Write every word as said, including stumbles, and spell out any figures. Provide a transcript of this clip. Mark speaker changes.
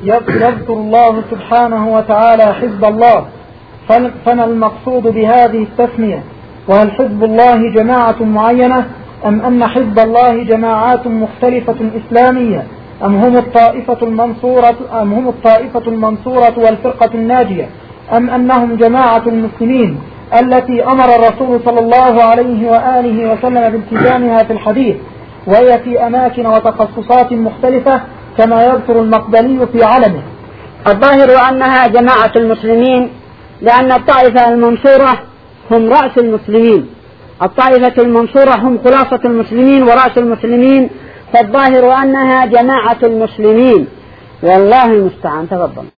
Speaker 1: يذكر الله سبحانه وتعالى حزب الله، فما المقصود بهذه التسمية؟ وهل حزب الله جماعة معينة أم أن حزب الله جماعات مختلفة إسلامية، أم هم الطائفة المنصورة أم هم الطائفة المنصورة والفرقة الناجية، أم أنهم جماعة المسلمين التي أمر الرسول صلى الله عليه وآله وسلم بالتزامها في الحديث، وهي في أماكن وتخصصات مختلفة كما يذكر المقدلي في علمه؟
Speaker 2: الظاهر أنها جماعة المسلمين، لأن الطائفة المنصورة هم رأس المسلمين، الطائفة المنصورة هم خلاصة المسلمين ورأس المسلمين، فالظاهر أنها جماعة المسلمين، والله المستعان. تفضل.